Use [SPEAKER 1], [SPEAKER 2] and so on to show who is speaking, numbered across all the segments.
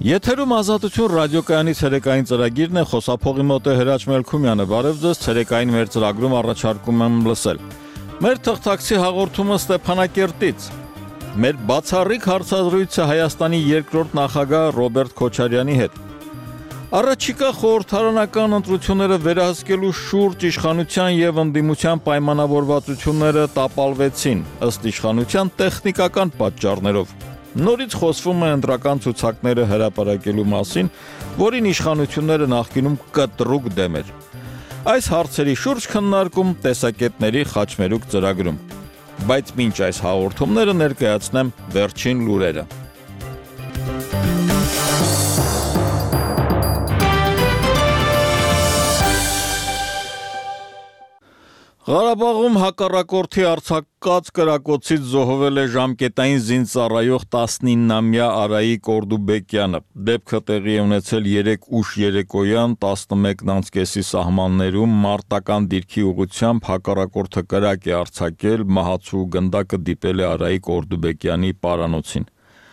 [SPEAKER 1] Եթերում ազատություն ռադիոկայանի ցերեկային ծրագիրն է, խոսափողի մոտ է Հրաչ Մելքումյանը, բարև ձեզ, ցերեկային մեր ծրագրում առաջարկում եմ լսել։ Մեր թղթակցի հաղորդումը Ստեփանակերտից։ Մեր բացառիկ հարցազրույցը Հայաստանի երկրորդ նախագահ Ռոբերտ Քոչարյանի հետ։ Առաջիկա խորհրդարանական ընտրությունները վերահսկելու շուրջ իշխանության եւ ընդդիմության պայմանավորվածությունները տապալվեցին, ըստ իշխանության տեխնիկական պատճառներով։ Նորից խոսվում է ընտրական ցուցակները հրապարակելու մասին, որին իշխանությունները նախկինում կտրուկ դեմ էր։ Այս հարցերի շուրջ քննարկում տեսակետների խաչմերուկ ծրագրում։ Բայց մինչ այս հաղորդումները ներկայացնեմ վերջին լուրերը։ Ղարաբաղում հակառակորդի արձակած կրակոցից զոհվել է ժամկետային զինծառայող 19-ամյա Արայիկ Օրդուբեկյանը։ Դեպքը տեղի է ունեցել 3 ուշ երեկոյան 11:30 սահմաններում մարտական դիրքի ուղղությամբ հակառակորդը կրակ է արձակել, մահացու գնդակը դիպել է Արայիկ Օրդուբեկյանի պարանոցին։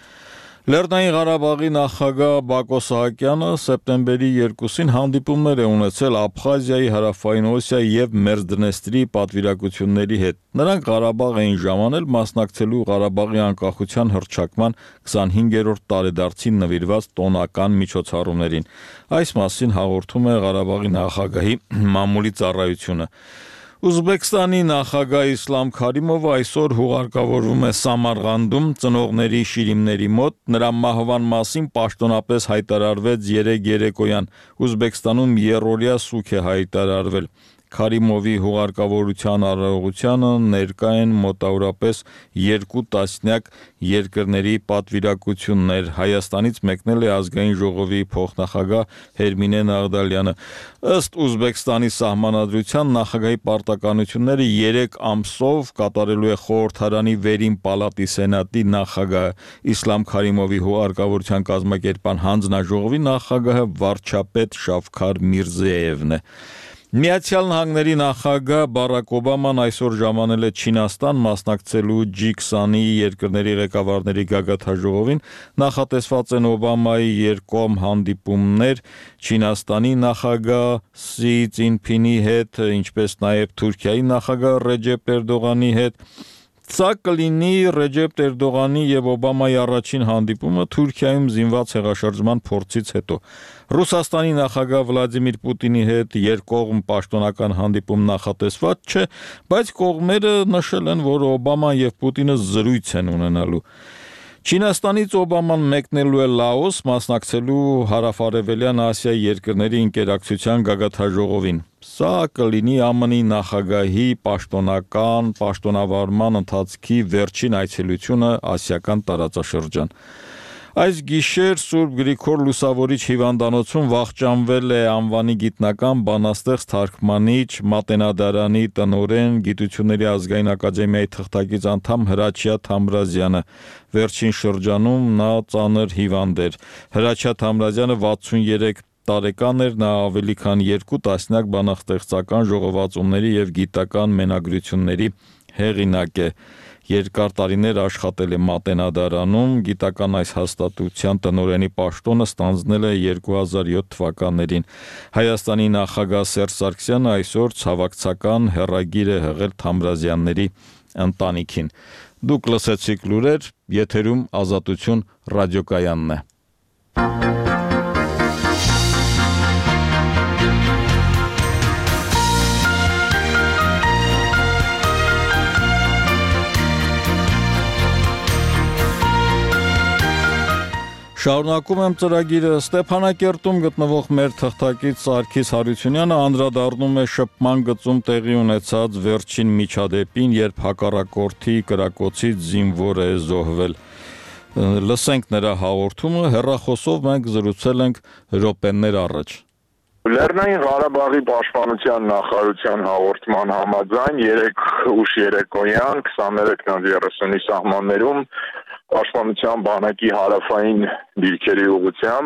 [SPEAKER 1] Լեռնային Ղարաբաղի նախագահ Բակո Սահակյանը սեպտեմբերի 2-ին հանդիպումներ է ունեցել Աբխազիայի, Հարավային Օսիայի եւ Մերձդնեստրի պատվիրակությունների հետ։ Նրանք Ղարաբաղ էին ժամանել մասնակցելու Ղարաբաղի անկախության հռչակման 25-րդ տարեդարձին նվիրված տոնական միջոցառումներին։ Այս մասին հաղորդում է Ղարաբաղի նախագահի մամուլի ծառայությունը։ Ուզբեկստանի նախագահ Իսլամ Քարիմովը այսօր հուղարկավորվում է Սամարղանդում ծնողների շիրիմների մոտ, նրա մահվան մասին պաշտոնապես հայտարարվեց 3 երեկոյան, Ուզբեկստանում երրորդյա սուք է հայտարարվել։ Քարիմովի հուղարկավորության արարողությանը ներկա են մոտավորապես 2 տասնյակ երկրների պատվիրակություններ։ Հայաստանից մեկնել է ազգային ժողովի փոխնախագահ Հերմինե Նաղդալյանը։ Ըստ Ուզբեկստանի սահմանադրության նախագահի պարտականությունները 3 ամսով կատարելու է խորհրդարանի վերին պալատի սենատի նախագահը։ Իսլամ Քարիմովի հուղարկավորության կազմակերպան հանձնաժողովի նախագահը վարչապետ Շավքար Միրզեևն է։ Միացյալ Նահանգների նախագահ Բարակ Օբաման այսօր ժամանել է Չինաստան մասնակցելու G20 երկրների ղեկավարների գագաթնաժողովին, նախատեսված են Օբամայի երկկողմ հանդիպումներ Չինաստանի նախագահ Սի Ցզինփինի հետ, ինչպես նաև Թուրքիայի նախագահ Ռեջեփ Էրդողանի հետ։ Սա կլինի Ռեջեփ Էրդողանի եւ Օբամայի առաջին հանդիպումը Թուրքիայում զինված հեղաշրջման փորձից հետո։ Ռուսաստանի նախագահ Վլադիմիր Պուտինի հետ երկկողմ պաշտոնական հանդիպում նախատեսված չէ, բայց կողմերը նշել են, որ Օբաման եւ Պուտինը զրույց են ունենալու։ Չինաստանից Օբաման մեկնելու է Լաոս մասնակցելու Հարավարևելյան Ասիայի երկրների ինտերակցիան գագաթնաժողովին։ Սա կլինի ԱՄՆ-ի նախագահի պաշտոնավարման ընթացքի վերջին այցելությունը ասիական տարածաշրջան։ Այս գիշեր Սուրբ Գրիգոր Լուսավորիչ հիվանդանոցում վախճանվել է անվանի գիտնական, բանաստեղծ, թարգմանիչ, մատենադարանի տնօրեն, Գիտությունների ազգային ակադեմիայի թղթակից անդամ Հրաչյա Թամրազյանը։ Վերջին շրջանում նա ծանր հիվանդ էր։ Հրաչյա Թամրազյանը 63 տարեկան էր, նա ավելի քան 2 տասնյակ բանաստեղծական ժողովածուների եւ գիտական մենագրությունների հեղինակ է։ Երկար տարիներ աշխատել է Մատենադարանում, գիտական այս հաստատության տնօրենի պաշտոնը ստանձնել է 2007 թվականներին։ Հայաստանի նախագահ Սերժ Սարգսյանը այսօր ցավակցական հեռագիր է հղել Թամրազյանների ընտանիքին։ Դուք լսեցիք լուրեր, եթերում Ազատություն ռադիոկայանն է։ Շարունակում եմ ծրագիրը։ Ստեփանակերտում գտնվող մեր թղթակից Սարգիս Հարությունյանը անդրադառնում է շփման գծում տեղի ունեցած վերջին միջադեպին, երբ հակառակորդի կրակոցից զինվոր է զոհվել։ Լսենք նրա հաղորդումը, հեռախոսով մենք զրուցել ենք րոպեներ առաջ։
[SPEAKER 2] Լեռնային Ղարաբաղի պաշտպանության նախարարության հաղորդման համաձայն 3 ուշ երեկոյան 23:30-ի սահմաններում Պաշտպանության բանակի հարավային դիրքերի ուղղությամբ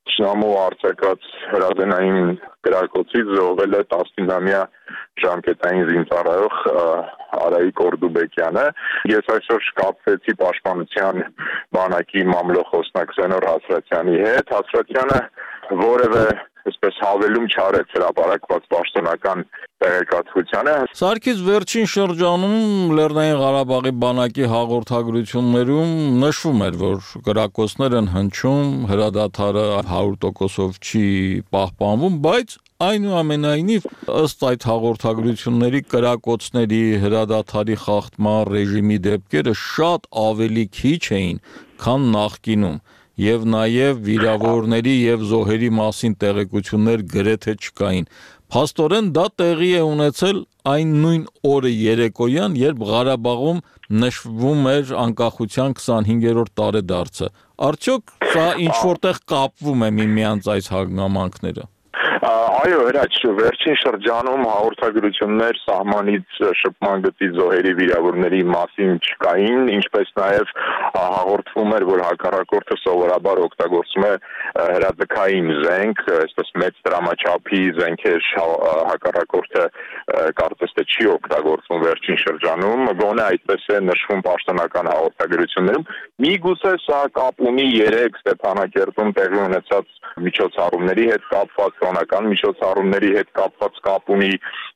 [SPEAKER 2] Շնամու արձակած հրազենային կրակոցից զոհվել է 19-ամյա ժամկետային զինծառայող Արայիկ Օրդուբեկյանը։ Ես այսօր կապվեցի Պաշտպանության բանակի մամլոխոսնակ Զենոր Հասրատյանի հետ։ Հասրատյանը որևէ այսպես հավելում չարեց հրապարակված պաշտոնական տեղեկատվությանը։
[SPEAKER 1] Սարգիս, վերջին շրջանում Լեռնային Ղարաբաղի բանակի հաղորդագրություններում նշվում էր, որ կրակոցներ են հնչում, հրադադարը 100%-ով չի պահպանվում, բայց այնուամենայնիվ ըստ այդ հաղորդագրությունների կրակոցների, հրադադարի խախտման ռեժիմի դեպքերը շատ ավելի քիչ էին, քան նախկինում, եւ նաեւ վիրավորների եւ զոհերի մասին տեղեկություններ գրեթե չկային։ Փաստորեն դա տեղի է ունեցել այն նույն օրը երեկոյան, երբ Ղարաբաղում նշվում էր անկախության 25-րդ տարեդարձը։ Արդյոք սա ինչ որտեղ կապվում է միմյանց այս հանգամանքները։
[SPEAKER 2] Այո, հրաչ, վերջին շրջանում հաղորդագրություններ սահմանից շփման գծի զոհերի վիրավորների մասին չկային, ինչպես նաև հաղորդվում էր, որ հակառակորդը սովորաբար օգտագործում է հրաձգային զենք, այսպես մեծ դրամաչափի զենքեր հակառակորդը կարծես թե չի օգտագործում վերջին շրջանում, գոնե այդպես է նշվում պաշտոնական հաղորդագրություններում։ Միգուցե սա կապ ունի 3 Ստեփանակերտում տեղի ունեցած միջոցառումների հետ կապված, կրոնական միջոցառումների հետ կապված կապ ունի։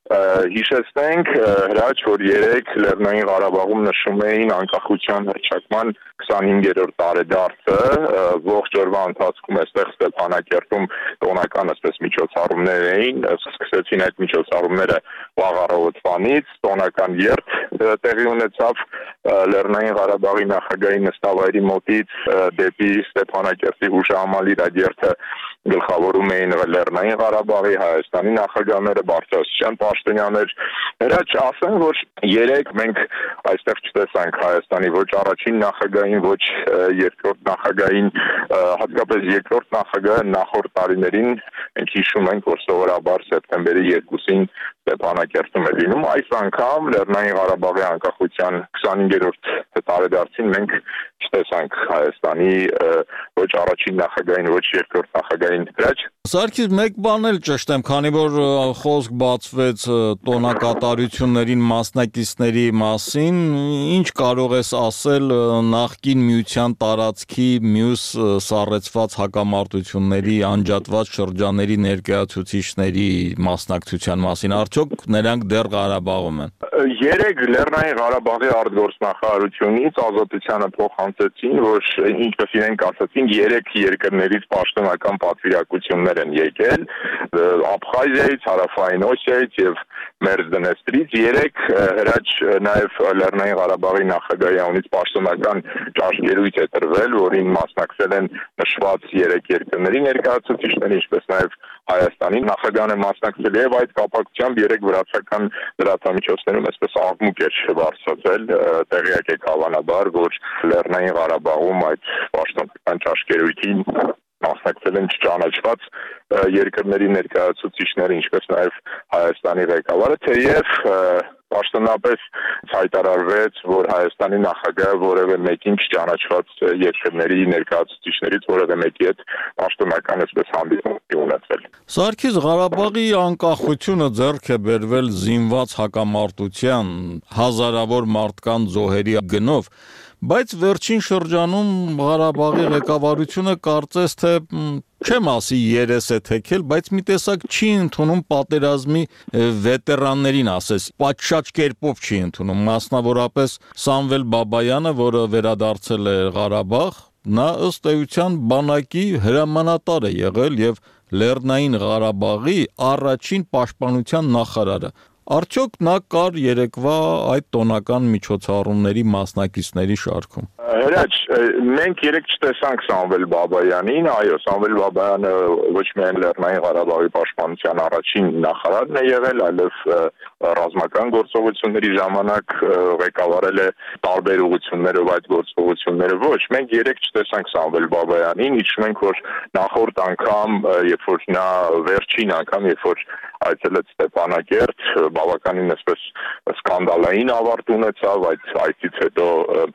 [SPEAKER 2] Հիշեցնենք, հրաչ, որ 3 Լեռնային Ղարաբաղում նշում էին անկախության հռչակման 25-րդ տարեդարձը, ողջ օրվա ընթացքում այստեղ Ստեփանակերտում տոնական այսպես միջոցառումներ էին, սկսեցին այդ միջոցառումները վաղ առավոտվանից, տոնական երթ տեղի ունեցավ Լեռնային Ղարաբաղի նախագահի նստավայրի մոտից դեպի Ստեփանակերտի հուշահամալիր այդ երթը գլխավորում էին Լեռնային Ղարաբաղի, Հայաստանի նախագահները, Բարձրաստիճան պաշտոնյաներ։ Հրաչ, ասեմ, որ 3 մենք այստեղ չտեսանք Հայաստանի ոչ առաջին նախագահին, ոչ երկրորդ նախագահին, հատկապես երկրորդ նախագահը նախորդ տարիներին մենք հիշում ենք, որ սովորաբար սեպտեմբերի 2-ին Ստեփանակերտում է լինում։ Այս անգամ Լեռնային Ղարաբաղի անկախության 25-րդ տարեդարձին մենք չտեսանք Հայաստանի ոչ առաջին նախագահին, ոչ երկրորդ նախագահին։ Հրաչ,
[SPEAKER 1] Սարգիս, մեկ բան էլ ճշտեմ, քանի որ խոսք բացվեց տոնակատարություններին մասնակիցների մասին, ինչ կարող ես ասել նախկին միության տարածքի մյուս սառեցված հակամարտությունների անջատված շրջանների ներկայացուցիչների մասնակցության մասին, արդյոք նրանք դեռ Ղարաբաղում են։
[SPEAKER 2] 3 Լեռնային Ղարաբաղի արտգործնախարարությունից Ազատությանը փոխանցեցին, որ ինչպես իրենք ասացին, 3 երկրներից պաշտոնական պատվիրակություններ են եկել, Աբխազիայից, Հարավային Օսիայից եւ Մերձդնեստրից, 3 հրաչ նաեւ Լեռնային Ղարաբաղի նախագահի անունից պաշտոնական ճաշկերույթ է տրվել, որին մասնակցել են նշված 3 երկրների ներկայացուցիչներ, ինչպես նաեւ Հայաստանի նախագահն է մասնակցել եւ այդ կապակցությամբ 3 վրացական լրատվամիջոցներում այսպես աղմուկ էր բարձրացել, տեղյակ եք հավանաբար, որ Լեռնային Ղարաբաղում այդ պաշտոնական ճաշկերույթին մասնակցել են չճանաչված երկրների ներկայացուցիչները, ինչպես նաև Հայաստանի ղեկավարը, թեև պաշտոնապես հայտարարվեց, որ Հայաստանի նախագահը որևէ մեկին չճանաչված երկրների ներկայացուցիչներից որևէ մեկի հետ պաշտոնական այսպես հանդիպում չի ունեցել։
[SPEAKER 1] Սարգիս, Ղարաբաղի անկախությունը ձեռք է բերվել զինված հակամարտության, հազարավոր մարդկանց զոհերի գնով, բայց վերջին շրջանում Ղարաբաղի ղեկավարությունը կարծես թե չեմ ասի երես է թեքել, բայց մի տեսակ չի ընդունում պատերազմի վետերաններին, ասես, պատշաճ կերպով չի ընդունում, մասնավորապես Սամվել Բաբայանը, որը վերադարձել է Ղարաբաղ, նա ըստ էության բանակի հրամանատար է եղել եւ Լեռնային Ղարաբաղի առաջին պաշտպանության նախարարը։ Արդյոք նա կար երեկվա այդ տոնական միջոցառումների մասնակիցների շարքում։
[SPEAKER 2] Հրաչ, մենք երեք չտեսանք Սամվել Բաբայանին, այո, Սամվել Բաբայանը ոչ միայն Լեռնային Ղարաբաղի պաշտպանության առաջին նախարարն է եղել, այլև ռազմական գործողությունների ժամանակ ղեկավարել է տարբեր ուղղություններով այդ գործողությունները։ Ոչ, մենք երեք չտեսանք Սամվել Բաբայանին, հիշում ենք, որ նախորդ անգամ, երբ որ նա վերջին անգամ, երբ որ այցելեց Ստեփանակերտ, բավականին այսպես սկանդալային ավարտ ունեցավ, այդ այցից հետո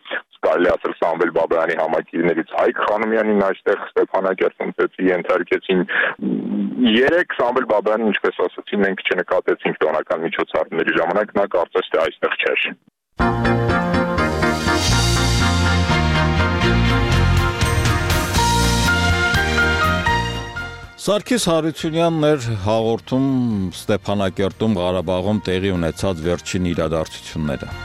[SPEAKER 2] կարելի ասել Սամվել Բաբայանի համակիրներից Հայկ Խանոմյանին այստեղ Ստեփանակերտում ծեծի ենթարկեցին 3 Սամվել Բաբայանին, ինչպես ասացի, մենք չնկատեցինք տոնական միջոցառումների ժամանակ, նա կարծես թե այստեղ չէր։
[SPEAKER 1] Սարգիս Հարությունյանն էր հաղորդում Ստեփանակերտում Ղարաբաղում տեղի ունեցած վերջին իրադարձությունները։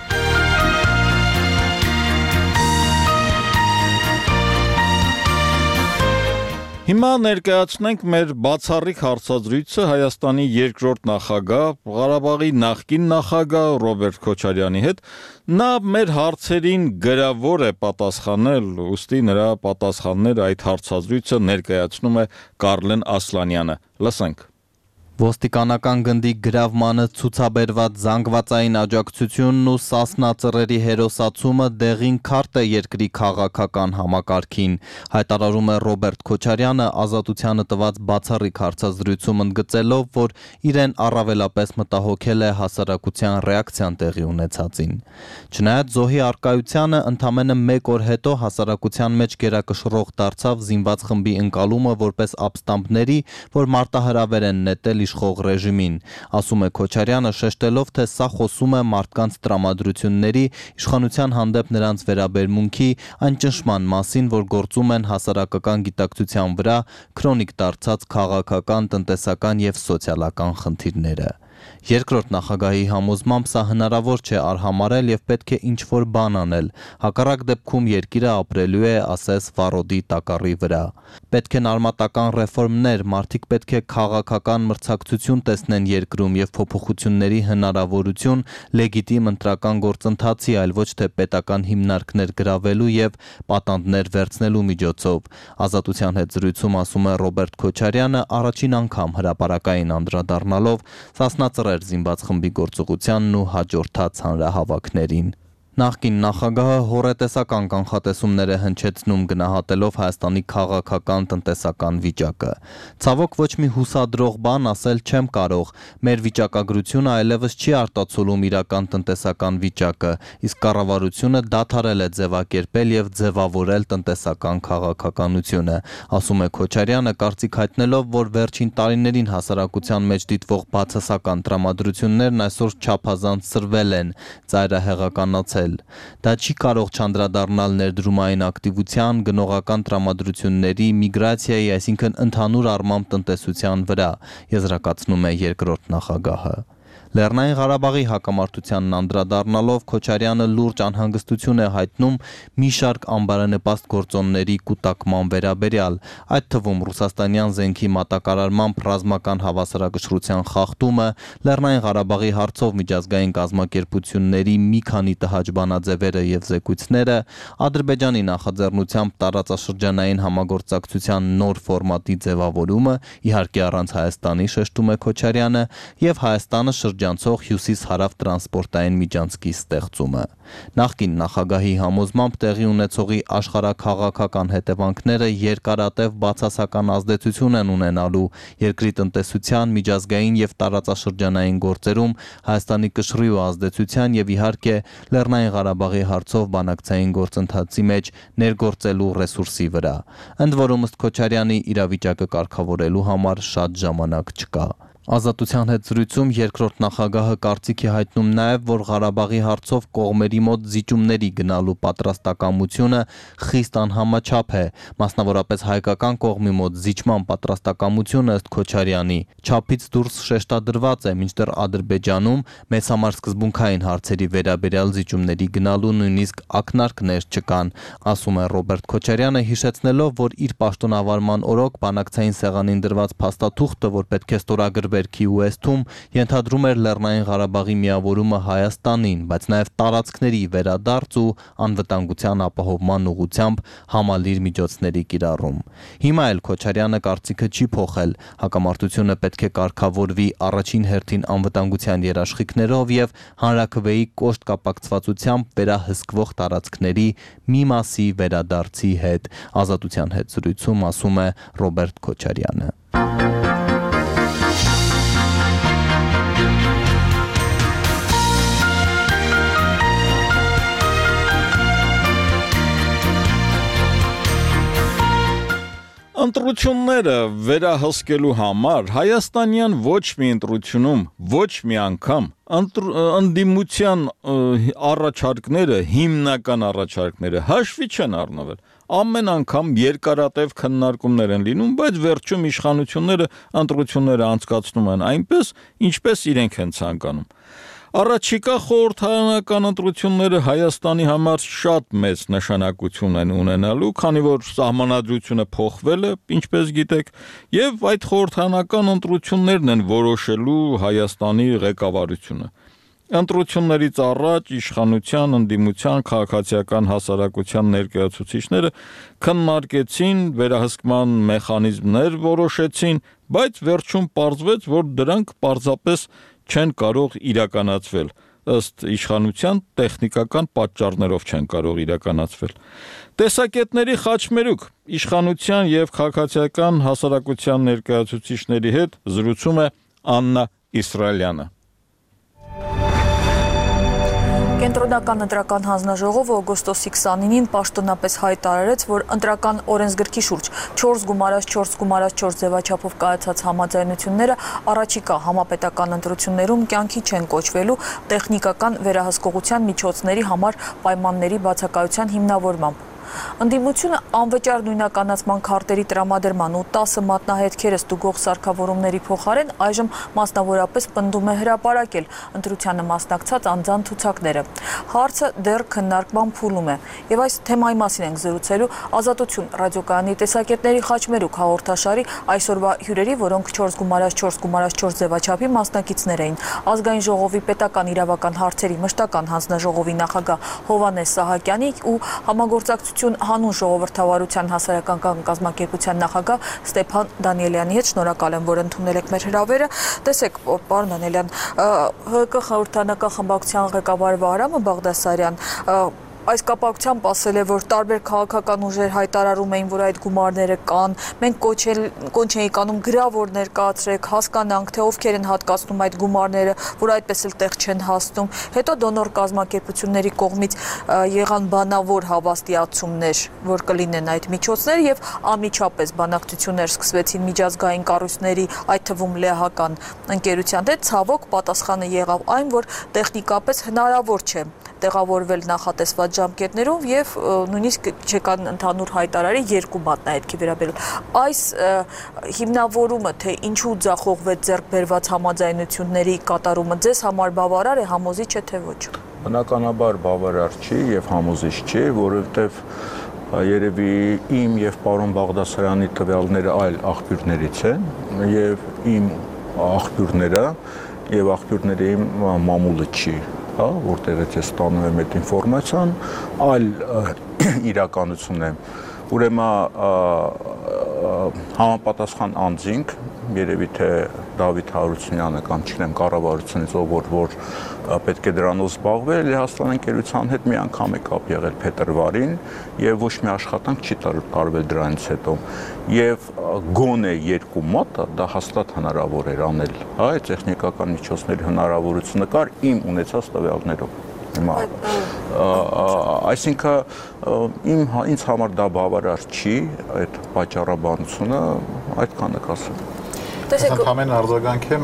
[SPEAKER 1] Հիմա ներկայացնենք մեր բացառիկ հարցազրույցը Հայաստանի երկրորդ նախագահ, Ղարաբաղի նախկին նախագահ Ռոբերտ Քոչարյանի հետ։ Նա մեր հարցերին գրավոր է պատասխանել, ուստի նրա պատասխանները այդ հարցազրույցը ներկայացնում է Կարլեն Ասլանյանը։ Լսենք։
[SPEAKER 3] Ոստիկանական գնդի գրավմանը ցուցաբերված զանգվածային աջակցությունն ու Սասնա ծռերի հերոսացումը դեղին քարտ է երկրի քաղաքական համակարգին, հայտարարում է Ռոբերտ Քոչարյանը Ազատությանը տված բացառիկ հարցազրույցում ընդգծելով, որ իրեն առավելապես մտահոգել է հասարակության ռեակցիան տեղի ունեցածին։ Չնայած զոհի առկայությանը ընդամենը 1 օր հետո հասարակության մեջ գերակշռող դարձավ զինված խմբի ընկալումը որպես ապստամբների, որ մարտահրավեր են նետել իշխող ռեժիմին, ասում է Քոչարյանը, շեշտելով, թե սա խոսում է մարդկանց տրամադրությունների, իշխանության հանդեպ նրանց վերաբերմունքի, այն ճնշման մասին, որ գործում են հասարակական գիտակցության վրա քրոնիկ դարձած քաղաքական, տնտեսական և սոցիալական խնդիրները։ Երկրորդ նախագահի համոզմամբ սա հնարավոր չէ արհամարել և պետք է ինչ-որ բան անել, հակառակ դեպքում երկիրը ապրելու է, ասես, վառոդի տակառի վրա։ Պետք են արմատական ռեֆորմներ, մարդիկ պետք է քաղաքական մրցակցություն տեսնեն երկրում և փոփոխությունների հնարավորություն լեգիտիմ ընտրական գործընթացի, այլ ոչ թե պետական հիմնարկներ գրավելու և պատանդներ վերցնելու միջոցով։ Ազատության հետ զրույցում ասում է Ռոբերտ Քոչարյանը, առաջին անգամ հրապարակային անդրադառնալով Սասնա ծռեր զինված խմբի գործողությանն ու հաջորդած հանրահավաքներին։ Նախկին նախագահը հոռետեսական կանխատեսումներ է հնչեցնում գնահատելով Հայաստանի քաղաքական տնտեսական վիճակը։ Ցավոք ոչ մի հուսադրող բան ասել չեմ կարող, մեր վիճակագրությունը այլևս չի արտացոլում իրական տնտեսական վիճակը, իսկ կառավարությունը դադարել է ձևակերպել և ձևավորել տնտեսական քաղաքականությունը, ասում է Քոչարյանը, կարծիք հայտնելով, որ վերջին տարիներին հասարակության մեջ դիտվող բացասական տրամադրություններն այսօր չափազանց սրվել են, ծայրահեղականացել։ Դա չի կարող չանդրադառնալ ներդրումային ակտիվության, գնողական տրամադրությունների, միգրացիայի, այսինքն ընդհանուր առմամբ տնտեսության վրա, եզրակացնում է երկրորդ նախագահը։ Լեռնային Ղարաբաղի հակամարտությանն անդրադառնալով Քոչարյանը լուրջ անհանգստություն է հայտնում մի շարք անբարենպաստ գործոնների կուտակման վերաբերյալ, այդ թվում ռուսաստանյան զենքի մատակարարմամբ ռազմական հավասարակշռության խախտումը, Լեռնային Ղարաբաղի հարցով միջազգային կազմակերպությունների մի քանի տհաճ բանաձևերը և զեկույցները, Ադրբեջանի նախաձեռնությամբ տարածաշրջանային համագործակցության նոր ֆորմատի ձևավորումը, իհարկե առանց Հայաստանի, շեշտում է Քոչարյանը, և Հայաստանը շրջանցող հյուսիս-հարավ տրանսպորտային միջանցքի ստեղծումը։ Նախկին նախագահի համոզմամբ տեղի ունեցողի աշխարհաքաղաքական հետևանքները երկարատև բացասական ազդեցություն են ունենալու երկրի տնտեսության, միջազգային և տարածաշրջանային գործերում Հայաստանի կշռի ու ազդեցության և իհարկե Լեռնային Ղարաբաղի հարցով բանակցային գործընթացի մեջ ներգործելու ռեսուրսի վրա։ Ընդ որում ըստ Քոչարյանի իրավիճակը կարգավորելու համար շատ ժամանակ չկա։ Ազատության հետ զրույցում երկրորդ նախագահը կարծիք է հայտնում նաև, որ Ղարաբաղի հարցով կողմերի մոտ զիջումների գնալու պատրաստակամությունը խիստ անհամաչափ է, մասնավորապես հայկական կողմի մոտ զիջման պատրաստակամությունը ըստ Քոչարյանի չափից դուրս շեշտադրված է, մինչդեռ Ադրբեջանում մեզ համար սկզբունքային հարցերի վերաբերյալ զիջումների գնալու նույնիսկ ակնարկներ չկան, ասում է Ռոբերտ Քոչարյանը, հիշեցնելով, որ իր պաշտոնավարման օրոք բանակցային սեղանին դրված փաստաթուղթը, որ պետք է ստորագրվեր Քիուեսթում, ենթադրում էր Լեռնային Ղարաբաղի միավորումը Հայաստանին, բայց նաև տարածքների վերադարձ ու անվտանգության ապահովման ուղղությամբ համալիր միջոցների կիրառում։ Հիմա էլ Քոչարյանը կարծիքը չի փոխել, հակամարտությունը պետք է կարգավորվի առաջին հերթին անվտանգության երաշխիքներով և հանրաքվեի կոշտ կապակցվածությամբ վերահսկվող տարածքների մի մասի վերադարձի հետ, Ազատության հետ զրույցում ասում է Ռոբերտ Քոչարյանը։
[SPEAKER 1] Ընտրությունները վերահսկելու համար Հայաստանյան ոչ մի ընտրությունում, ոչ մի անգամ ընդդիմության առաջարկները, հիմնական առաջարկները հաշվի չեն առնվել։ Ամեն անգամ երկարատև քննարկումներ են լինում, բայց վերջում իշխանությունները ընտրությունները անցկացնում են այնպես, ինչպես իրենք են ցանկանում։ Առաջիկա խորհրդարանական ընտրությունները Հայաստանի համար շատ մեծ նշանակություն են ունենալու, քանի որ սահմանադրությունը փոխվել է, ինչպես գիտեք, եւ այդ խորհրդարանական ընտրություններն են որոշելու Հայաստանի ղեկավարությունը։ Ընտրություններից առաջ իշխանության, ընդդիմության, քաղաքացիական հասարակության ներկայացուցիչները քննարկեցին, վերահսկման մեխանիզմներ որոշեցին, բայց վերջում պարզվեց, որ դրանք պարզապես չեն կարող իրականացվել, ըստ իշխանության տեխնիկական պատճառներով չեն կարող իրականացվել։ Տեսակետների խաչմերուկ իշխանության եւ քաղաքացիական հասարակության ներկայացուցիչների հետ զրուցում է Աննա Իսրայելյանը։
[SPEAKER 4] Կենտրոնական ընտրական հանձնաժողովը օգոստոսի 29-ին պաշտոնապես հայտարարեց, որ ընտրական օրենսգրքի շուրջ 4+4+4 ձևաչափով կայացած համաձայնությունները առաջիկա համապետական ընտրություններում կյանքի չեն կոչվելու տեխնիկական վերահսկողության միջոցների համար պայմանների բացակայության հիմնավորմամբ։ Ընդդիմությունը անվճար նույնականացման քարտերի տրամադրման ու 10 մատնահետքերը ստուգող սարքավորումների փոխարեն այժմ մասնավորապես պնդում է հրապարակել ընտրությանը մասնակցած անձանց ցուցակները։ Հարցը դեռ քննարկման փուլում է, եւ այս թեմայի մասին ենք զրուցելու Ազատություն ռադիոկայանի տեսակետների խաչմերուկ հաղորդաշարի այսօրվա հյուրերի, որոնք 4+4+4 ձևաչափի մասնակիցներ էին։ Ազգային ժողովի պետական իրավական հարցերի մշտական հանձնաժողովի նախագահ Հովհաննես Սահակյանի ու համագործակցություն հանուն ժողովրդավարության հասարակական կազմակերպության նախագահ Ստեփան Դանիելյանի հետ շնորհակալ եմ, որ ընդունել եք մեր հրավերը։ Տեսեք, պարոն Դանիելյան, ՀԿ խորհրդարանական խմբակցության ղեկավար Վահրամը Բաղդասարյան այս կապակցությամբ ասել է, որ տարբեր քաղաքական ուժեր հայտարարում էին, որ այդ գումարները կան, մենք կոչ էինք անում գրավոր ներկայացրեք, հասկանանք, թե ովքեր են հատկացնում այդ գումարները, որ այդպես էլ տեղ չեն հասնում։ Հետո դոնոր կազմակերպությունների կողմից եղան բանավոր հավաստիացումներ, որ կլինեն այդ միջոցները եւ անմիջապես բանակցություններ սկսվեցին միջազգային կառույցների, այդ թվում լեհական ընկերության հետ, ցավոք պատասխանը եղավ այն, որ տեխնիկապես հնարավոր չէ տեղավորվել նախատեսված ժամկետներով եւ նույնիսկ չեկան ընդհանուր հայտարարի 2 մատնահետքի վերաբերյալ։ Այս հիմնավորումը, թե ինչու ձախողվեց ձեռք բերված համաձայնությունների կատարումը, ձեզ համար բավարար է, համոզիչ է թե ոչ։
[SPEAKER 5] Բնականաբար բավարար չի եւ համոզիչ չի, որովհետեւ երևի իմ եւ պարոն Բաղդասարյանի տվյալները այլ աղբյուրներից են եւ իմ աղբյուրները եւ աղբյուրների մամուլը չի, որտեղից ես ստանում եմ այդ ինֆորմացիան, այլ իրականություն է։ Ուրեմն համապատասխան անձինք, երևի թե Դավիթ Հարությունյանը կամ չգիտեմ կառավարությունից ով որ պետք է դրանով զբաղվել, Լեհաստան ընկերության հետ մի անգամ է կապ եղել փետրվարին եւ ոչ մի աշխատանք չի տարվել դրանից հետո։ Եվ գոնե 2 մատը դա հաստատ հնարավոր էր անել, այդ տեխնիկական միջոցների հնարավորությունը կար իմ ունեցած տվյալներով։ Այսինքն ինձ համար դա բավարար չի, այդ պատճառաբանությունը, այդքանը կասեմ։
[SPEAKER 6] Տեսեք, ամեն արձագանքեմ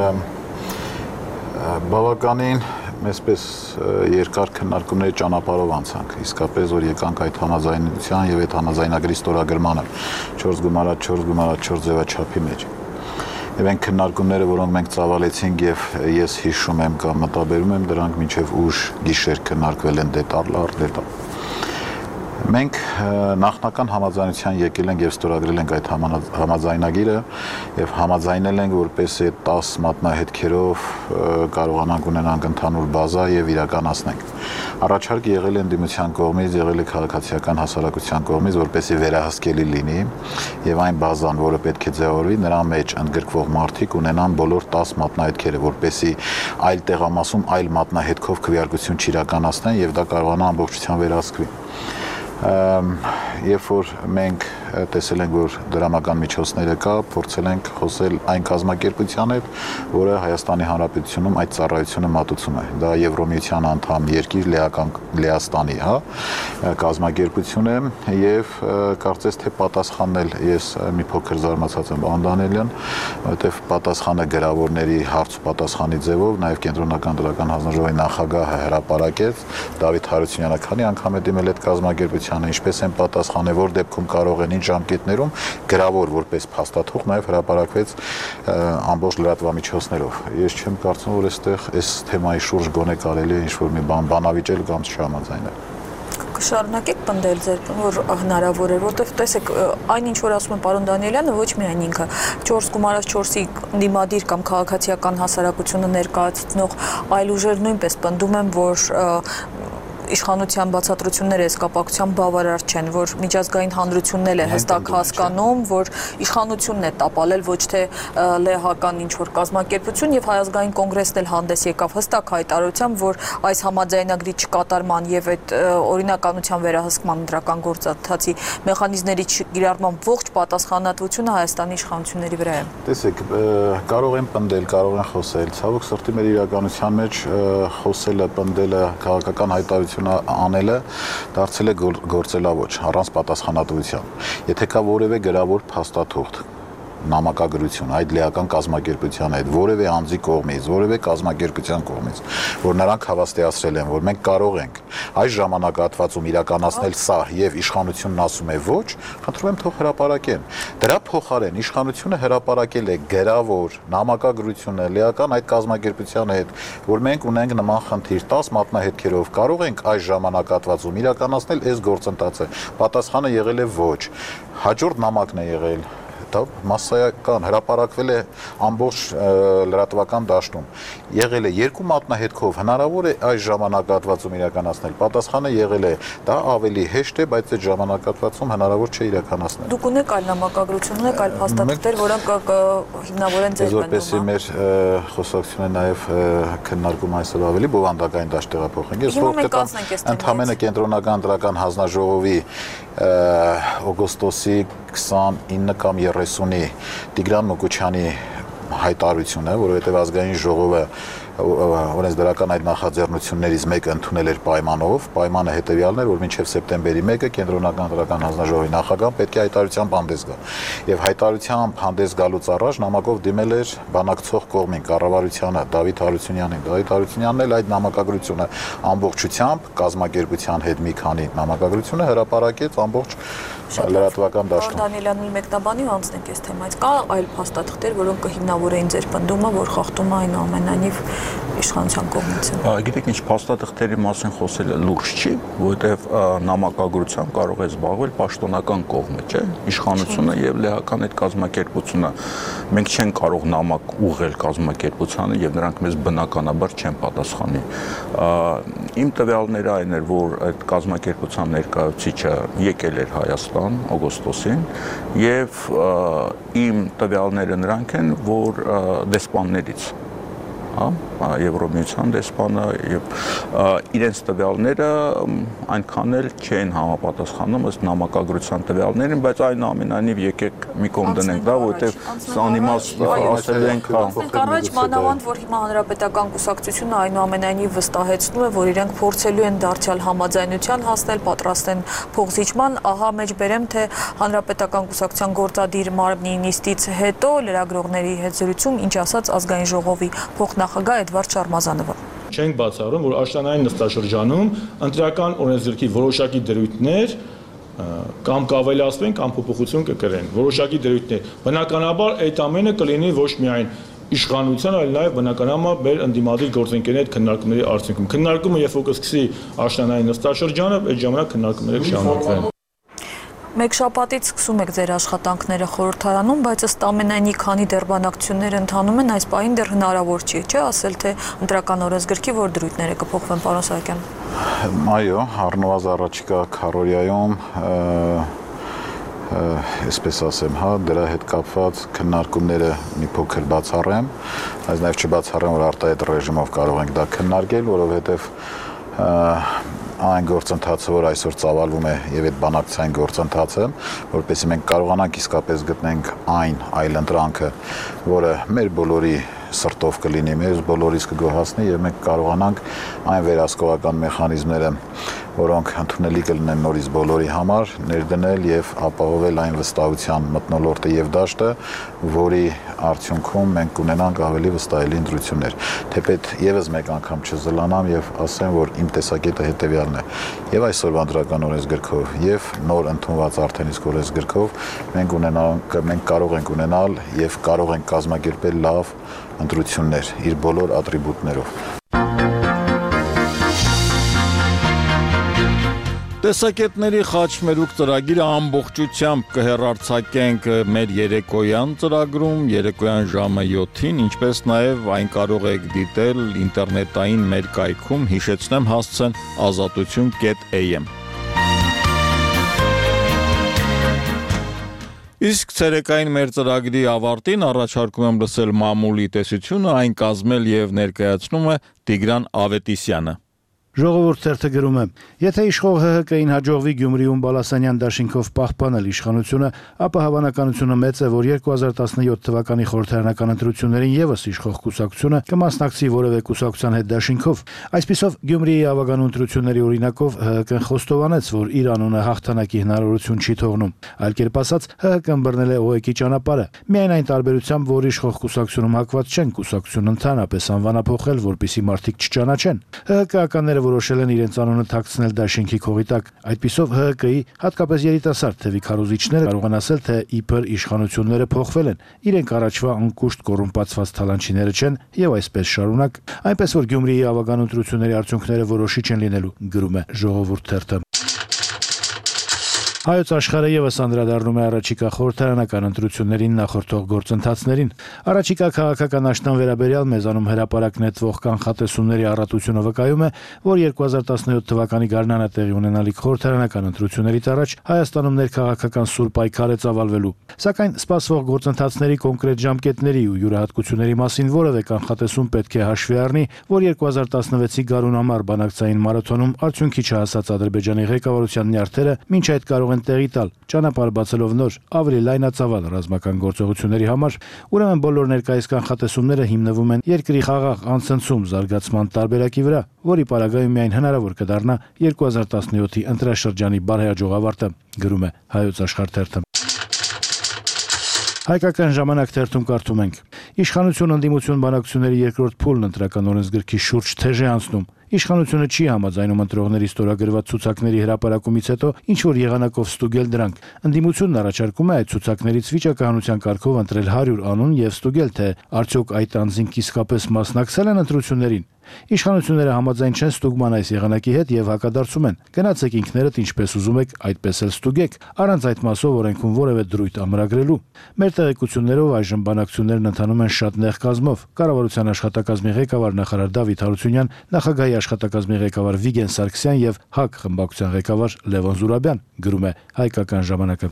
[SPEAKER 6] բավականին այսպես երկար քննարկումների ճանապարհով անցանք, իսկապես որ եկանք այդ համաձայնության եւ այդ համաձայնագրի ստորագրմանը 4+4+4 ձևաչափի մեջ։ Եվ այն քննարկումները, որոնք մենք ծավալեցինք եւ ես հիշում եմ կամ մտաբերում եմ, դրանք մինչեւ ուշ գիշեր քննարկվել են դետալ առ դետալ։ Մենք նախնական համաձայնության եկել ենք եւ ստորագրել ենք այդ համաձայնագիրը եւ համաձայնել ենք, որպեսզի 10 մատնահետքերով կարողանանք ունենանք ընդհանուր բազա եւ իրականացնենք։ Առաջարկը եղել է ընդդիմության կողմից, եղել է քաղաքացիական հասարակության կողմից, որպեսզի վերահսկելի լինի եւ այն բազան, որը պետք է ձևավորվի, նրա մեջ ընդգրկվող մարդիկ ունենան բոլոր 10 մատնահետքերը, որպեսզի այլ տեղամասում այլ մատնահետքով քվեարկություն չիրականացնեն եւ դա կարողանա ամբողջությամբ վերահսկվի։ Երբ որ մենք տեսել ենք, որ դրամական միջոցները կա, փորձել ենք խոսել այն կազմակերպության հետ, որը Հայաստանի Հանրապետությունում այդ ծառայությունը մատուցում է։ Դա Եվրոմիության անդամ երկիր Լեհաստանի, կազմակերպություն է եւ կարծես թե պատասխաննել ես մի փոքր զարմացած եմ պարոն Դանիելյան, որովհետեւ պատասխանը գրավորների հարց ու պատասխանի ձևով նաեւ կենտրոնական դրական հանձնաժողովի նախագահը հրապարակեց Դավիթ Հարությունյանը քանի անգամ է դիմել այդ կազմակերպությանը, ինչպես են պատասխանել, որ դեպքում կարող են ինչ ժամկետներում գրավոր որպես փաստաթուղթ նաեւ հրապարակվեց ամբողջ լրատվամիջոցներով։ Ես չեմ կարծում, որ այստեղ այս թեմայի շուրջ գոնե կարելի է ինչ-որ մի բան բանավիճել կամ չհամաձայնել։
[SPEAKER 4] Կշարունակեք պնդել ձեր, որ հնարավոր է, որովհետև տեսեք, այն ինչ որ ասում է պարոն Դանիելյանը, ոչ միայն ինքը 4 գումարած 4-ի դիմադիր կամ քաղաքացիական հասարակությունը ներկայացնող այլ ուժեր նույնպես պնդում են, որ իշխանության բացատրությունները այս կապակցությամբ բավարար չեն, որ միջազգային հանրությունն էլ է հստակ հասկանում, որ իշխանությունն է տապալել, ոչ թե լեհական ինչ-որ կազմակերպություն, եւ Հայազգային կոնգրեսն էլ հանդես եկավ հստակ հայտարարությամբ, որ այս համաձայնագրի չկատարման եւ այդ օրինականության վերահսկման դրական գործընթացի մեխանիզմների չկիրառման ողջ պատասխանատվությունը Հայաստանի իշխանությունների վրա է։
[SPEAKER 6] Տեսեք, կարող են պնդել, կարող են խոսել, ցավոք սրտի մեր իրականության մեջ խոսելը, պնդելը, քաղաքական հայտարարություն անելը դարձել է գործելավոճ առանց պատասխանատվության։ Եթե կա որևէ գրավոր փաստաթուղթ, նամակագրություն այդ լեհական կազմակերպության հետ, որևէ անձի կողմից, որևէ կազմակերպության կողմից, որ նրանք հավաստիացրել են, որ մենք կարող ենք այս ժամանակահատվածում իրականացնել սա եւ իշխանությունն ասում է ոչ, խնդրում եմ թող հրապարակեն։ Դրա փոխարեն իշխանությունը հրապարակել է գրավոր նամակագրությունը լեհական այդ կազմակերպության հետ, որ մենք ունենք նման խնդիր 10 մատնահետքերով կարող ենք այս ժամանակահատվածում իրականացնել այս գործընթացը։ Պատասխանը եղել է ոչ։ Հաջորդ նամակն է եղել դա մասսայական հրապարակվել է ամբողջ լրատվական դաշտում։ Եղել է 2 մատնահետքով հնարավոր է այս ժամանակահատվածում իրականացնել։ Պատասխանը եղել է դա ավելի հեշտ է, բայց այդ ժամանակահատվածում հնարավոր չէ իրականացնել։
[SPEAKER 4] Դուք ունեք այլ նամակագրություն, ունեք այլ փաստաթղթեր, որոնք հիմնավորեն ձեր բնդումը։
[SPEAKER 6] Որպեսզի մեր խոսակցությունը նաև քննարկում այսօր ավելի բովանդակային դաշտ տեղափոխենք։ Ես որովհետեւ ընդհանրապես կենտրոնական դրական հանձնաժողովի օգոստոսի 29 կամ 30-ի Տիգրան Մուկուչյանի հայտարարությունը, որովհետև ազգային ժողովը օրենսդրական այդ նախաձեռնություններից մեկը ընդունել էր պայմանով, պայմանը հետևյալն էր, որ մինչև սեպտեմբերի 1-ը կենտրոնական դրական հանձնաժողովի նախագահան պետք է հայտարարությամբ հանդես գա։ Եվ հայտարարությամբ հանդես գալուց առաջ նամակով դիմել էր բանակցող կողմին, կառավարությանը, Դավիթ Հարությունյանին։ Դավիթ Հարությունյանն էլ այդ նամակագրությունը ամբողջությամբ կազմակերպության հետ մի քանի նամակագրությունը հրապարակեց ամբողջ լրատվական դաշտում։
[SPEAKER 4] Դանիելյանն մեկնաբանի ու անցնենք այս թեմայից։ Կա այլ փաստաթղթեր, որոնք կհիմնավորեին ձեր պնդումը, որ խախտում է այնուամենայնիվ իշխանության կողմից։
[SPEAKER 5] Գիտեք ինչ, փաստաթղթերի մասին խոսելը լուրջ չի, որովհետև նամակագրությամբ կարող է զբաղվել պաշտոնական կողմը, չէ՞։ Իշխանությունը եւ լեհական այդ կազմակերպությունը մենք չենք կարող նամակ ուղղել կազմակերպությանը եւ նրանք մեզ բնականաբար չեն պատասխանի։ Իմ տվյալները այն էր, որ այդ կազմակերպության ներկայացուցիչը եկել էր Հայաստան օգոստոսին եւ իմ տվյալները նրանք են, որ դեսպաններից Եվրոմիության դեսպանը եւ իրենց տվյալները այնքան էլ չեն համապատասխանում ըստ նամակագրության տվյալներին, բայց այնուամենայնիվ եկեք մի կողմ դնենք դա, որովհետեւ անիմաստ ասել ենք
[SPEAKER 4] Առաջ մանավանդ, որ հիմա հանրապետական կուսակցությունը այնուամենայնիվ վստահեցնում է, որ իրենք փորձելու են դարձյալ համաձայնության հասնել, պատրաստ են փոխզիջման, ահա մեջ բերեմ, թե հանրապետական կուսակցության գործադիր մարմնի նիստից հետո լրագրողների հետ զրույցում ինչ ասաց ազգային ժողովի նախագահ Էդվարդ Շարմազանովը։
[SPEAKER 7] Չենք բացառում, որ աշտանային նստաշրջանում ընտրական օրենսգրքի որոշակի դրույթներ կամ կավելացվեն կամ փոփոխություն կկրեն, որոշակի դրույթներ։ Բնականաբար այդ ամենը կլինի ոչ միայն իշխանության, այլ նաև բնականաբար մեր ընդդիմադիր գործընկերների հետ քննարկումների արդյունքում։ Քննարկումը երբ որ կսկսի աշտանային նստաշրջանը, այդ ժամանակ քննարկումները կշարունակվեն։
[SPEAKER 4] Մեկ շաբաթից սկսում եք ձեր աշխատանքները խորհրդարանում, բայց ըստ ամենայնի քանի դեռ բանակցություններ ընթանում են, այս պահին դեռ հնարավոր չի, չէ՞ ասել, թե ընտրական օրենսգրքի որ դրույթները կփոխվեն, պարոն Սահակյան։
[SPEAKER 6] Այո, առնվազն առաջիկա քառօրյայում այսպես ասեմ, դրա հետ կապված քննարկումները մի փոքր բացառեմ, բայց նաև չբացառեմ, որ արտահայտ ռեժիմով կարող ենք դա քննարկել, որովհետև այն գործընթացը, որ այսօր ծավալվում է եւ այդ բանակցային գործընթացը, որպեսզի մենք կարողանանք իսկապես գտնենք այն այլընտրանքը, որը մեր բոլորի սրտով կլինի, մեզ բոլորիս կգոհացնի եւ մենք կարողանանք այն վերահսկողական մեխանիզմները, որոնք ընդունելի կլինեն նորից բոլորի համար, ներդնել եւ ապահովել այն վստահության մթնոլորտը եւ դաշտը, որի արդյունքում մենք կունենանք ավելի վստահելի ընտրություններ։ Թեպետ եւս մեկ անգամ չզլանամ եւ ասեմ, որ իմ տեսակետը հետեւյալն է. եւ այսօրվա ընտրական օրենսգրքով եւ նոր ընդունված արդեն իսկ օրենսգրքով մենք կարող ենք ունենալ եւ կարող ենք կազմակերպել լավ ընտրություններ իր բոլոր ատրիբուտներով։
[SPEAKER 1] Տեսակետների խաչմերուկ ծրագիրը ամբողջությամբ կհեռարձակենք մեր երեկոյան ծրագրում, երեկոյան ժամը 7-ին, ինչպես նաև այն կարող եք դիտել ինտերնետային մեր կայքում, հիշեցնեմ, հասցեն azatutun.am։ Իսկ ցերեկային մեր ծրագրի ավարտին առաջարկում եմ լսել մամուլի տեսությունը, այն կազմել եւ ներկայացնում է Տիգրան Ավետիսյանը։
[SPEAKER 8] Ժողովուրդ թերթը գրում է. Եթե իշխող ՀՀԿ-ին հաջողվի Գյումրիում Բալասանյան դաշինքով պահպանել իշխանությունը, ապա հավանականությունը մեծ է, որ 2017 թվականի խորհրդարանական ընտրություններին եւս իշխող կուսակցությունը կմասնակցի որևէ կուսակցության հետ դաշինքով։ Այսպիսով Գյումրիի ավագանու ընտրությունների օրինակով ՀՀԿ-ն խոստովանեց, որ իր անունը հաղթանակի հնարավորություն չի թողնում։ Այլ կերպ ասած, ՀՀԿ-ն բռնել է ՕԵԿ-ի ճանապարհը։ Միայն այն տարբերությամբ, որ իշխող կուսակցությունում հակված չեն, կուսակցությունը ընդհանրապես անվանափոխել, որպեսզի մարդիկ չճանաչեն։ ՀՀԿ-ականները որոշել են իրենց անունը թաքցնել դաշինքի քողի տակ։ Այդպիսով ՀՀԿ-ի, հատկապես երիտասարդ թևի քարոզիչները կարող են ասել, թե իբր իշխանությունները փոխվել են, իրենք առաջվա անկուշտ կոռումպացված թալանչիները չեն եւ այսպես շարունակ, այնպես որ Գյումրիի ավագան ընտրությունների արդյունքները որոշիչ են լինելու, գրում է Ժողովուրդ թերթը։ Հայոց աշխարհը եւս անդրադառնում է առաջիկա խորհրդարանական ընտրություններին նախորդող գործընթացներին։ Առաջիկա քաղաքական աշնան վերաբերյալ մեզանում հրապարակ նետվող կանխատեսումների առատությունը վկայում է, որ 2017 թվականի գարնանը տեղի ունենալիք խորհրդարանական ընտրություններից առաջ Հայաստանում ներքաղաքական սուր պայքար է ծավալվելու։ Սակայն սպասվող գործընթացների կոնկրետ ժամկետների ու յուրահատկությունների մասին որևէ կանխատեսում պետք է հաշվի առնի, որ 2016-ի գարուն ամառ բանակցային մարաթոնում արդյունքի չհասած Ադրբեջանի ղեկավարության նյարդերը մինչ այդ կարող են տեղի տալ, ճանապարհ բացելով նոր, ավելի լայնածավալ ռազմական գործողությունների համար, ուրեմն բոլոր ներկայիս կանխատեսումները հիմնվում են երկրի խաղաղ անցնցում զարգացման տարբերակի վրա, որի պարագայում միայն հնարավոր կդառնա 2017-ի ընտրաշրջանի բարեհաջող ավարտը, գրում է Հայոց աշխարհ թերթը։ Հայկական ժամանակ թերթում կարդում ենք. Իշխանություն ընդդիմություն բանակցությունների երկրորդ փուլն ընտրական օրենսգրքի շուրջ թեժ է անցնում։ Իշխանությունը չի համաձայնում ընտրողների ստորագրված ցուցակների հրապարակումից հետո ինչ որ եղանակով ստուգել դրանք։ Ընդդիմությունն առաջարկում է այդ ցուցակներից վիճակահանության կարգով ընտրել 100 անուն եւ ստուգել, թե արդյոք այդ անձինք իսկապես մասնակցել են ընտրություններին։ Իշխանությունները համաձայն չեն ստուգման այս եղանակի հետ եւ հակադարձում են. գնացեք ինքներդ ինչպես ուզում եք, այդպես էլ ստուգեք, առանց այդ մասով օրենքում որևէ դրույթ ամրագրելու։ Մեր տեղեկություններով այժմ բանակցություններն ընթանում են շատ նեղ կազմով։ Կառավարության աշխատակազմի ղեկավար նախարար Դավիթ Հարությունյան, նախագահի աշխատակազմի ղեկավար Վիգեն Սարգսյան եւ ՀԱԿ խմբակցության ղեկավար Լևոն Զուրաբյան, գրում է Հայկական ժամանակը։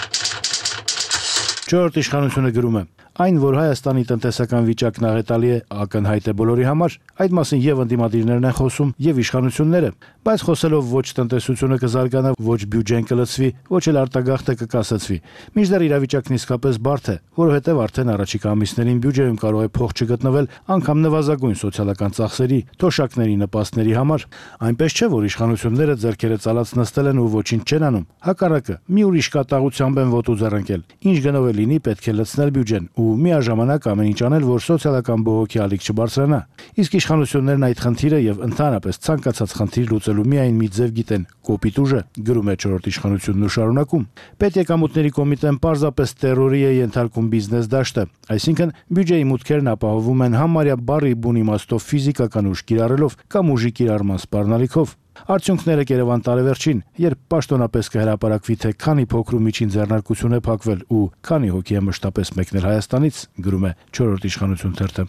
[SPEAKER 8] Չորրորդ իշխանությունը գրում է. Այն, որ Հայաստանի տնտեսական վիճակն աղետալի է, ակնհայտ է բոլորի համար, այդ մասին եւ ընդդիմադիրներն են խոսում, եւ իշխանությունները, բայց խոսելով ոչ տնտեսությունը կզարգանա, ոչ բյուջեն կլցվի, ոչ էլ արտագաղթը կկասեցվի։ Մինչդեռ իրավիճակն իսկապես բարդ է, որովհետեւ արդեն առաջիկա ամիսներին բյուջեում կարող է փող չգտնվել անգամ նվազագույն սոցիալական ծախսերի, թոշակների նպաստների համար։ Այնպես չէ, որ իշխանությունները ձեռքերը ցալած նստել են ու ոչինչ չեն անում։ Հակառակը, մի ուրիշ կատաղությամբ են ոտու ձեռնկել։ Ինչ գնով է լինի, պետք է լցնել բյուջեն ու միաժամանակ ամեն ինչ անել, որ սոցիալական բողոքի ալիք չբարձրանա։ Իսկ իշխանություններն այդ խնդիրը եւ ընդհանրապես ցանկացած խնդիր լուծելու միայն մի ձև գիտեն՝ կոպիտ ուժը, գրում է չորրորդ իշխանությունն ու շարունակում։ Պետեկամուտների կոմիտեն պարզապես տերորի է ենթարկում բիզնես դաշտը, այսինքն բյուջեի մուտքերն ապահովում են համարյա բառի բուն իմաստով ֆիզիկական ուժ կիրառելով կամ ուժի կիրառման սպառնալիքով։ Արդյունքները կերևան տարեվերջին, երբ պաշտոնապես կհրապարակվի, թե քանի փոքր ու միջին ձեռնարկություն է փակվել ու քանի հոգի է մշտապես մեկնել Հայաստանից, գրում է չորրորդ իշխանություն թերթը։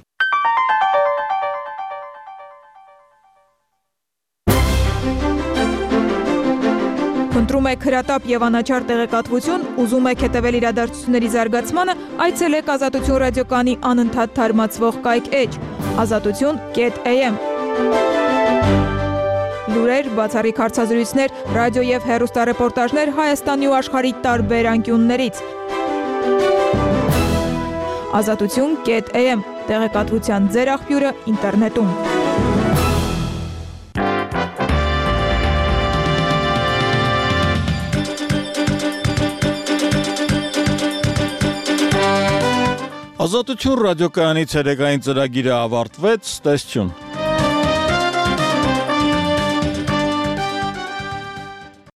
[SPEAKER 9] Ընտրում եք հրատապ եւ անաչառ տեղեկատվություն, ուզում եք հետևել իրադարձությունների զարգացմանը, այցելեք Ազատություն ռադիոկայանի անընդհատ թարմացվող կայք էջ azatutun.am։ լուրեր, բացառիկ հարցազրույցներ, ռադիո եւ հեռուստառեպորտաժներ Հայաստանի ու աշխարհի տարբեր անկյուններից։ Ազատություն.am տեղեկատվության ձեր աղբյուրը ինտերնետում։
[SPEAKER 1] Ազատություն ռադիոկայանի ցերեկային ծրագիրը ավարտվեց, տեսություն։